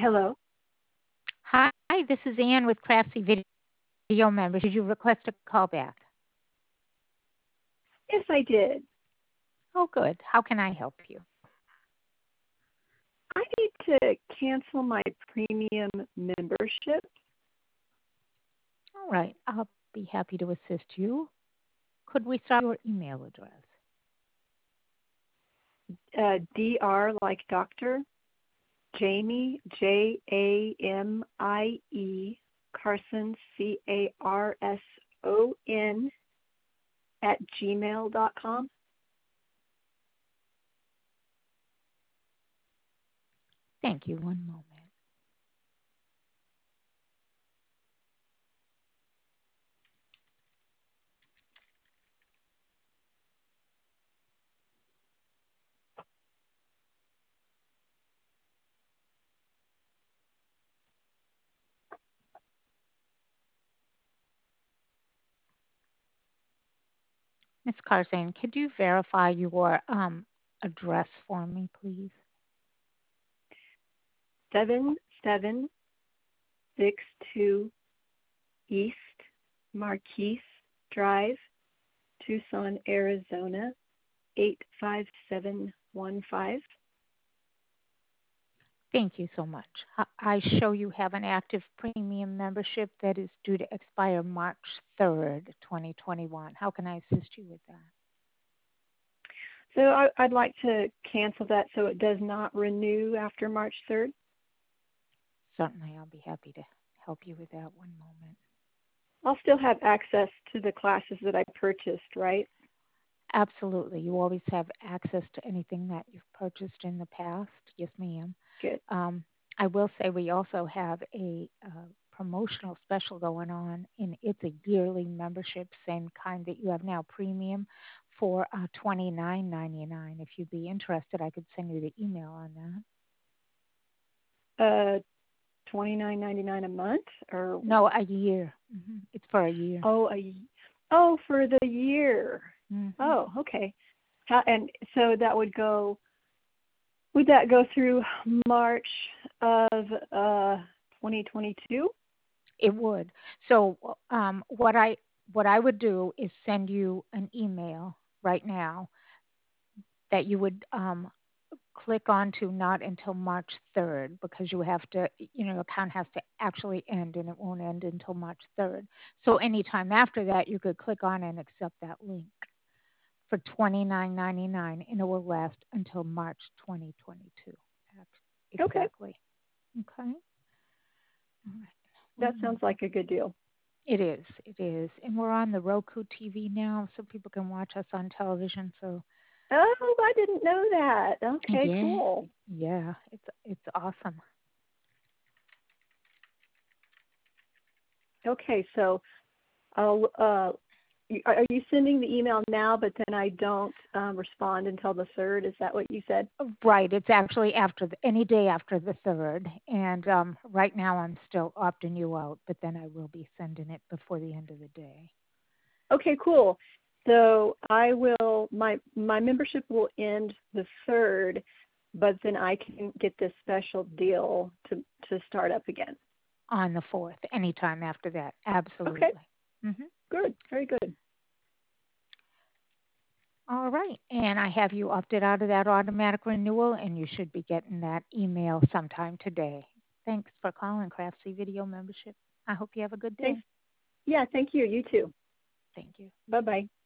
Hello. Hi, this is Ann with Craftsy Video Members. Did you request a call back? Yes, I did. Oh, good. How can I help you? I need to cancel my premium membership. All right, I'll be happy to assist you. Could we start your email address? Dr. like doctor, Jamie, Jamie, Carson, Carson, @gmail.com. Thank you. One moment. Ms. Carson, could you verify your address for me, please? 7762 East Marquise Drive, Tucson, Arizona, 85715. Thank you so much. I show you have an active premium membership that is due to expire March 3rd, 2021. How can I assist you with that? So I'd like to cancel that so it does not renew after March 3rd. Certainly, I'll be happy to help you with that. One moment. I'll still have access to the classes that I purchased, right? Absolutely. You always have access to anything that you've purchased in the past. Yes, ma'am. Good. I will say we also have a promotional special going on, and it's a yearly membership, same kind that you have now, premium, for $29.99. If you'd be interested, I could send you the email on that. $29.99 a month, or No, a year. It's for a year. for the year. Oh, okay. And so that would go. Would that go through March of 2022? It would. So what I would do is send you an email right now that you would click on to not until March 3rd, because you have to, your account has to actually end, and it won't end until March 3rd. So anytime after that, you could click on and accept that link for $29.99, and it will last until March 2022. Okay. Exactly. Okay. All right. That sounds like a good deal. It is. It is. And we're on the Roku TV now, so people can watch us on television. So Oh, I didn't know that. Okay, yeah, cool. yeah, it's awesome. Okay, so I'll. Are you sending the email now, but then I don't respond until the 3rd? Is that what you said? Right. It's actually after any day after the 3rd, and right now I'm still opting you out, but then I will be sending it before the end of the day. Okay, cool. So I will. My membership will end the 3rd, but then I can get this special deal to start up again. On the 4th, anytime after that. Absolutely. Okay, good, very good. All right. And I have you opted out of that automatic renewal, and you should be getting that email sometime today. Thanks for calling Craftsy Video Membership. I hope you have a good day. Thanks. Yeah, thank you. You too. Thank you. Bye bye.